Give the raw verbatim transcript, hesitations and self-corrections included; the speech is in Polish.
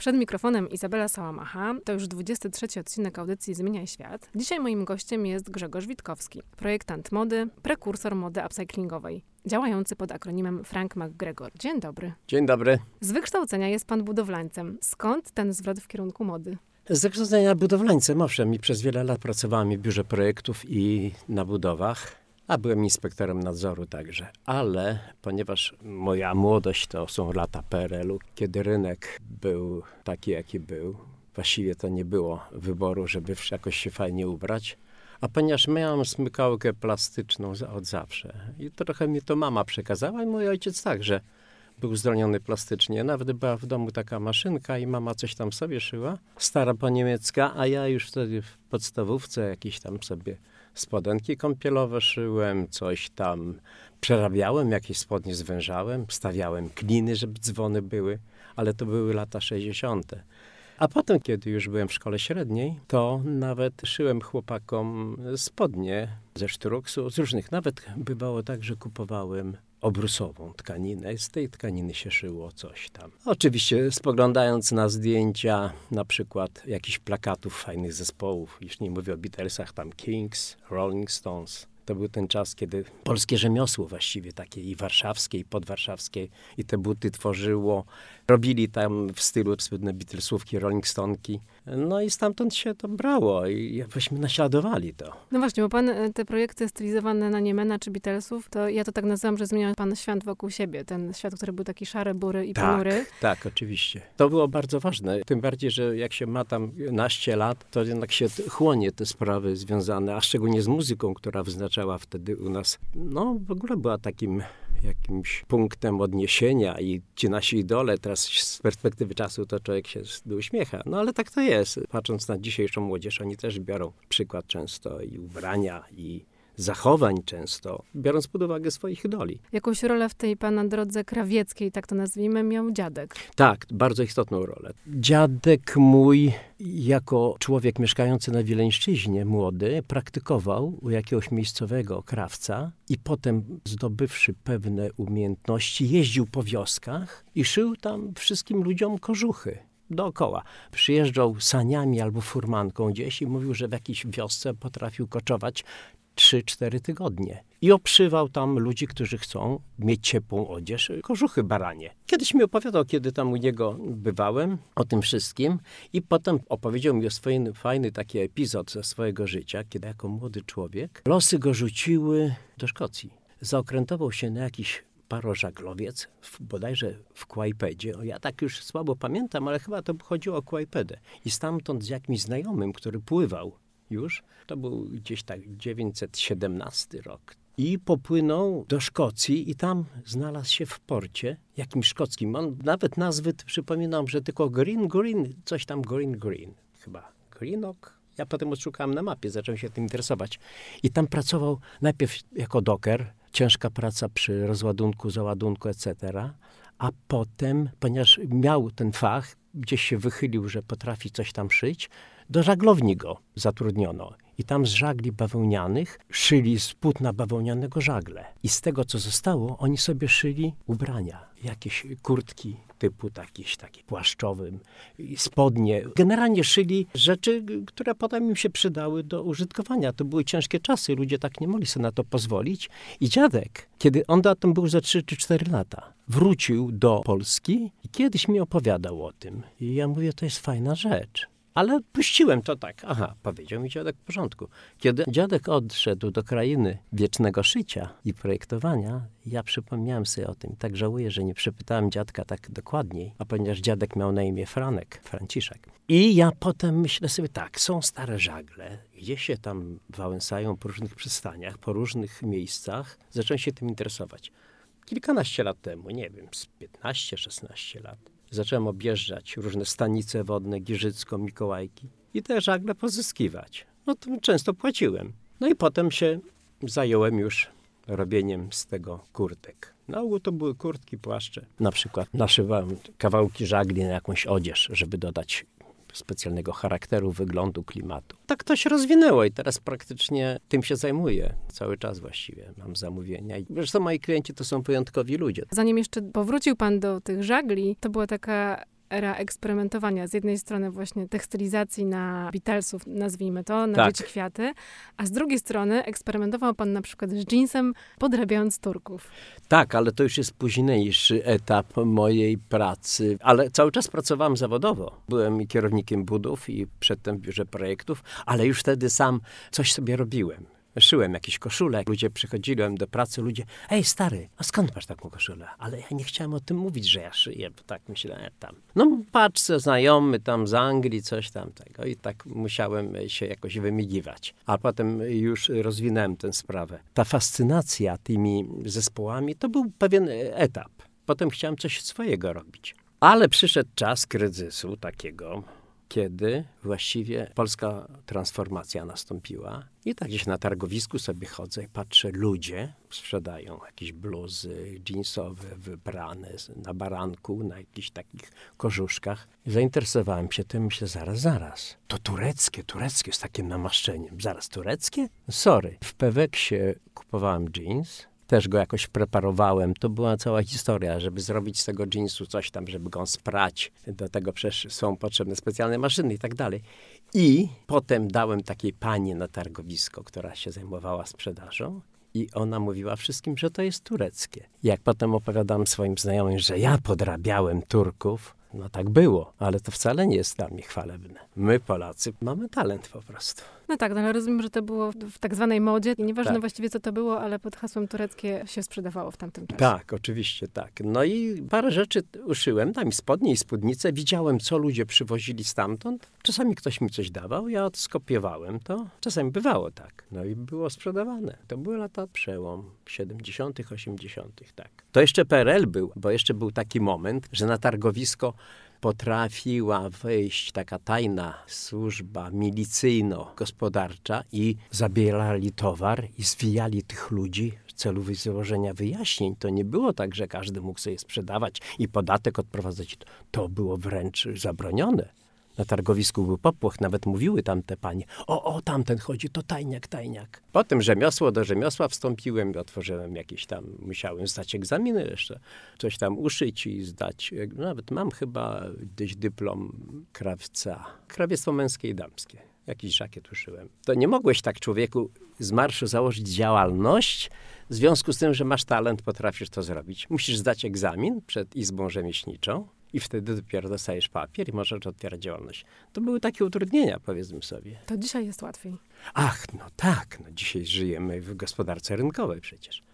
Przed mikrofonem Izabela Sałamacha, to już dwudziesty trzeci odcinek audycji Zmieniaj Świat. Dzisiaj moim gościem jest Grzegorz Witkowski, projektant mody, prekursor mody upcyclingowej, działający pod akronimem Frank McGregor. Dzień dobry. Dzień dobry. Z wykształcenia jest pan budowlańcem. Skąd ten zwrot w kierunku mody? Z wykształcenia budowlańcem, owszem, i przez wiele lat pracowałem w biurze projektów i na budowach, a byłem inspektorem nadzoru także. Ale ponieważ moja młodość to są lata P R L u, kiedy rynek był taki, jaki był, właściwie to nie było wyboru, żeby jakoś się fajnie ubrać. A ponieważ miałem smykałkę plastyczną od zawsze i trochę mi to mama przekazała i mój ojciec także był zdolniony plastycznie. Nawet była w domu taka maszynka i mama coś tam sobie szyła, stara po niemiecka, a ja już wtedy w podstawówce jakieś tam sobie spodenki kąpielowe szyłem, coś tam przerabiałem, jakieś spodnie zwężałem, stawiałem kliny, żeby dzwony były, ale to były lata sześćdziesiąte. A potem, kiedy już byłem w szkole średniej, to nawet szyłem chłopakom spodnie ze szturoksu, z różnych. Nawet bywało tak, że kupowałem obrusową tkaninę. Z tej tkaniny się szyło coś tam. Oczywiście spoglądając na zdjęcia, na przykład jakichś plakatów fajnych zespołów, już nie mówię o Beatlesach, tam Kings, Rolling Stones. To był ten czas, kiedy polskie rzemiosło właściwie takie i warszawskie, i podwarszawskie, i te buty tworzyło. Robili tam w stylu słynne Beatlesówki, Rolling Stonki. No i stamtąd się to brało i byśmy naśladowali to. No właśnie, bo pan te projekty stylizowane na Niemena czy Beatlesów, to ja to tak nazywam, że zmieniał pan świat wokół siebie. Ten świat, który był taki szary, bury i tak, ponury. Tak, oczywiście. To było bardzo ważne. Tym bardziej, że jak się ma tam naście lat, to jednak się chłonie te sprawy związane, a szczególnie z muzyką, która wyznaczała wtedy u nas, no w ogóle była takim jakimś punktem odniesienia i ci nasi idole, teraz z perspektywy czasu to człowiek się uśmiecha. No ale tak to jest. Patrząc na dzisiejszą młodzież, oni też biorą przykład często i ubrania, i zachowań często, biorąc pod uwagę swoich idoli. Jakąś rolę w tej pana drodze krawieckiej, tak to nazwijmy, miał dziadek. Tak, bardzo istotną rolę. Dziadek mój, jako człowiek mieszkający na Wileńszczyźnie, młody, praktykował u jakiegoś miejscowego krawca i potem, zdobywszy pewne umiejętności, jeździł po wioskach i szył tam wszystkim ludziom kożuchy. Dookoła. Przyjeżdżał saniami albo furmanką gdzieś i mówił, że w jakiejś wiosce potrafił koczować trzy cztery tygodnie. I obszywał tam ludzi, którzy chcą mieć ciepłą odzież, kożuchy baranie. Kiedyś mi opowiadał, kiedy tam u niego bywałem, o tym wszystkim i potem opowiedział mi o swoim fajny taki epizod ze swojego życia, kiedy jako młody człowiek losy go rzuciły do Szkocji. Zaokrętował się na jakiś parożaglowiec, w, bodajże w Kłajpedzie. O, ja tak już słabo pamiętam, ale chyba to chodziło o Kłajpedę. I stamtąd z jakimś znajomym, który pływał już, to był gdzieś tak dziewięćset siedemnasty rok. I popłynął do Szkocji i tam znalazł się w porcie jakimś szkockim. On nawet nazwy przypominam, że tylko Green Green, coś tam Green Green, chyba Greenock. Ja potem odszukałem na mapie, zacząłem się tym interesować. I tam pracował najpierw jako doker, ciężka praca przy rozładunku, załadunku, et cetera. A potem, ponieważ miał ten fach, gdzieś się wychylił, że potrafi coś tam szyć, do żaglowni go zatrudniono. I tam z żagli bawełnianych szyli z płótna bawełnianego żagle. I z tego, co zostało, oni sobie szyli ubrania. Jakieś kurtki typu jakieś takie płaszczowym, spodnie. Generalnie szyli rzeczy, które potem im się przydały do użytkowania. To były ciężkie czasy, ludzie tak nie mogli sobie na to pozwolić. I dziadek, kiedy on tam był za trzy czy cztery lata, wrócił do Polski i kiedyś mi opowiadał o tym. I ja mówię, to jest fajna rzecz. Ale puściłem to tak. Aha, powiedział mi dziadek w porządku. Kiedy dziadek odszedł do krainy wiecznego szycia i projektowania, ja przypomniałem sobie o tym. Tak żałuję, że nie przepytałem dziadka tak dokładniej, a ponieważ dziadek miał na imię Franek, Franciszek. I ja potem myślę sobie tak, są stare żagle, gdzieś się tam wałęsają po różnych przystaniach, po różnych miejscach. Zacząłem się tym interesować. Kilkanaście lat temu, nie wiem, z piętnaście szesnaście lat. Zacząłem objeżdżać różne stanice wodne, Giżycko, Mikołajki i te żagle pozyskiwać. No to często płaciłem. No i potem się zająłem już robieniem z tego kurtek. Na ogół to były kurtki, płaszcze. Na przykład naszywałem kawałki żagli na jakąś odzież, żeby dodać specjalnego charakteru, wyglądu, klimatu. Tak to się rozwinęło i teraz praktycznie tym się zajmuję. Cały czas właściwie mam zamówienia. I zresztą moi klienci to są wyjątkowi ludzie. Zanim jeszcze powrócił pan do tych żagli, to była taka era eksperymentowania. Z jednej strony właśnie tekstylizacji na Beatlesów, nazwijmy to, na Tak. Dzieci Kwiaty, a z drugiej strony eksperymentował pan na przykład z jeansem, podrabiając Turków. Tak, ale to już jest późniejszy etap mojej pracy. Ale cały czas pracowałem zawodowo. Byłem i kierownikiem budów i przedtem w biurze projektów, ale już wtedy sam coś sobie robiłem. Szyłem jakieś koszule. Ludzie przychodziłem do pracy, ludzie, ej stary, a skąd masz taką koszulę? Ale ja nie chciałem o tym mówić, że ja szyję, bo tak myślałem tam. No patrz, co znajomy tam z Anglii, coś tam tego. I tak musiałem się jakoś wymigiwać. A potem już rozwinąłem tę sprawę. Ta fascynacja tymi zespołami to był pewien etap. Potem chciałem coś swojego robić. Ale przyszedł czas kryzysu takiego, kiedy właściwie polska transformacja nastąpiła. I tak gdzieś na targowisku sobie chodzę i patrzę, ludzie sprzedają jakieś bluzy jeansowe, wybrane na baranku, na jakichś takich kożuszkach. Zainteresowałem się tym, myślę, zaraz, zaraz. To tureckie, tureckie z takim namaszczeniem. Zaraz, tureckie? Sorry. W Peweksie kupowałem jeans. Też go jakoś preparowałem. To była cała historia, żeby zrobić z tego jeansu coś tam, żeby go sprać. Do tego przecież są potrzebne specjalne maszyny i tak dalej. I potem dałem takiej pani na targowisko, która się zajmowała sprzedażą. I ona mówiła wszystkim, że to jest tureckie. Jak potem opowiadam swoim znajomym, że ja podrabiałem Turków, no tak było, ale to wcale nie jest dla mnie chwalebne. My, Polacy, mamy talent po prostu. No tak, no ale rozumiem, że to było w tak zwanej modzie. I nieważne Tak. właściwie, co to było, ale pod hasłem tureckie się sprzedawało w tamtym czasie. Tak, oczywiście tak. No i parę rzeczy uszyłem, tam i spodnie, i spódnice. Widziałem, co ludzie przywozili stamtąd. Czasami ktoś mi coś dawał, ja skopiowałem to. Czasami bywało tak. No i było sprzedawane. To były lata przełom siedemdziesiątych, osiemdziesiątych, tak. To jeszcze P R L był, bo jeszcze był taki moment, że na targowisko potrafiła wejść taka tajna służba milicyjno-gospodarcza i zabierali towar i zwijali tych ludzi w celu złożenia wyjaśnień. To nie było tak, że każdy mógł sobie sprzedawać i podatek odprowadzać. To było wręcz zabronione. Na targowisku był popłoch, nawet mówiły tamte panie, o, o, tamten chodzi, to tajniak, tajniak. Potem rzemiosło do rzemiosła wstąpiłem i otworzyłem jakieś tam, musiałem zdać egzaminy jeszcze, coś tam uszyć i zdać. Nawet mam chyba gdzieś dyplom krawca, krawiectwo męskie i damskie. Jakiś żakiet uszyłem. To nie mogłeś tak człowieku z marszu założyć działalność, w związku z tym, że masz talent, potrafisz to zrobić. Musisz zdać egzamin przed Izbą Rzemieślniczą. I wtedy dopiero dostajesz papier i możesz otwierać działalność. To były takie utrudnienia, powiedzmy sobie. To dzisiaj jest łatwiej. Ach, no tak, no dzisiaj żyjemy w gospodarce rynkowej przecież.